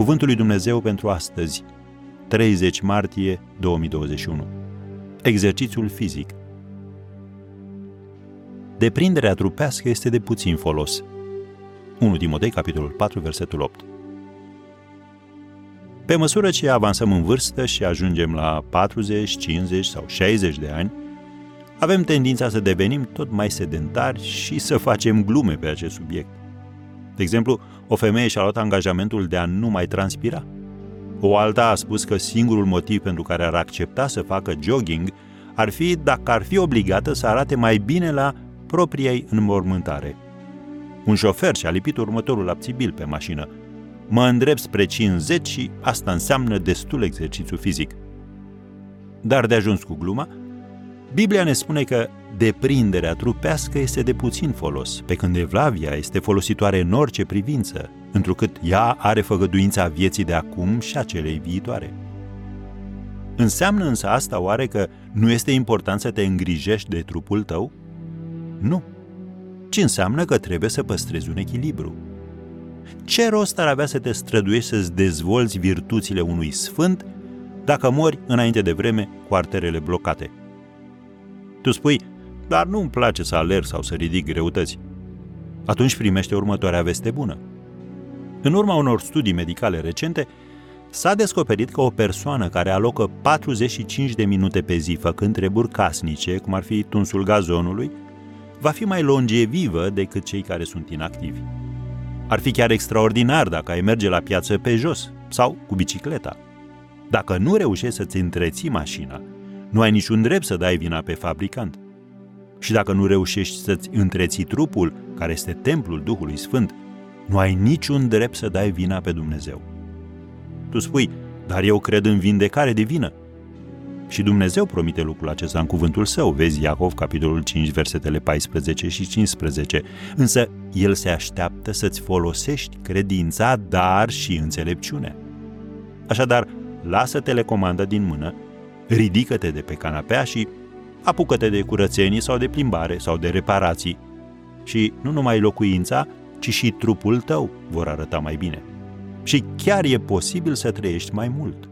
Cuvântul lui Dumnezeu pentru astăzi, 30 martie 2021. Exercițiul fizic. Deprinderea trupească este de puțin folos. 1 Timotei, capitolul 4, versetul 8. Pe măsură ce avansăm în vârstă și ajungem la 40, 50 sau 60 de ani, avem tendința să devenim tot mai sedentari și să facem glume pe acest subiect. De exemplu, o femeie și-a luat angajamentul de a nu mai transpira. O alta a spus că singurul motiv pentru care ar accepta să facă jogging ar fi dacă ar fi obligată să arate mai bine la propria ei înmormântare. Un șofer și-a lipit următorul abțibil pe mașină. Mă îndrept spre 50 și asta înseamnă destul exercițiu fizic. Dar de ajuns cu gluma, Biblia ne spune că deprinderea trupească este de puțin folos, pe când evlavia este folositoare în orice privință, întrucât ea are făgăduința vieții de acum și a celei viitoare. Înseamnă însă asta oare că nu este important să te îngrijești de trupul tău? Nu. Ci înseamnă că trebuie să păstrezi un echilibru. Ce rost ar avea să te străduiești să-ți dezvolți virtuțile unui sfânt dacă mori înainte de vreme cu arterele blocate? Tu spui, dar nu-mi place să alerg sau să ridic greutăți. Atunci primește următoarea veste bună. În urma unor studii medicale recente, s-a descoperit că o persoană care alocă 45 de minute pe zi făcând treburi casnice, cum ar fi tunsul gazonului, va fi mai longevivă decât cei care sunt inactivi. Ar fi chiar extraordinar dacă ai merge la piață pe jos sau cu bicicleta. Dacă nu reușești să-ți întreții mașina, nu ai niciun drept să dai vina pe fabricant. Și dacă nu reușești să-ți întreții trupul, care este templul Duhului Sfânt, nu ai niciun drept să dai vina pe Dumnezeu. Tu spui, dar eu cred în vindecare divină. Și Dumnezeu promite lucrul acesta în cuvântul său, vezi Iacov, capitolul 5, versetele 14 și 15. Însă El se așteaptă să-ți folosești credința, dar și înțelepciunea. Așadar, lasă telecomanda din mână, ridică-te de pe canapea și apucă-te de curățenie sau de plimbare sau de reparații. Și nu numai locuința, ci și trupul tău vor arăta mai bine. Și chiar e posibil să trăiești mai mult.